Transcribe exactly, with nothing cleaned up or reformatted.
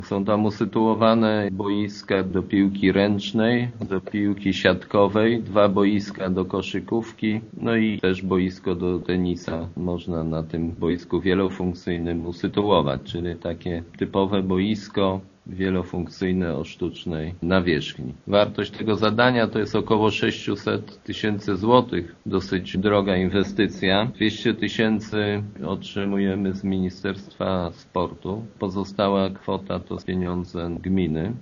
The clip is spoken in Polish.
Są tam usytuowane boiska do piłki ręcznej, do piłki siatkowej, dwa boiska do koszykówki, no i też boisko do tenisa można na tym boisku wielofunkcyjnym usytuować, czyli takie typowe boisko wielofunkcyjne o sztucznej nawierzchni. Wartość tego zadania to jest około sześćset tysięcy złotych, dosyć droga inwestycja. dwieście tysięcy otrzymujemy z Ministerstwa Sportu, pozostała kwota to pieniądze gminy.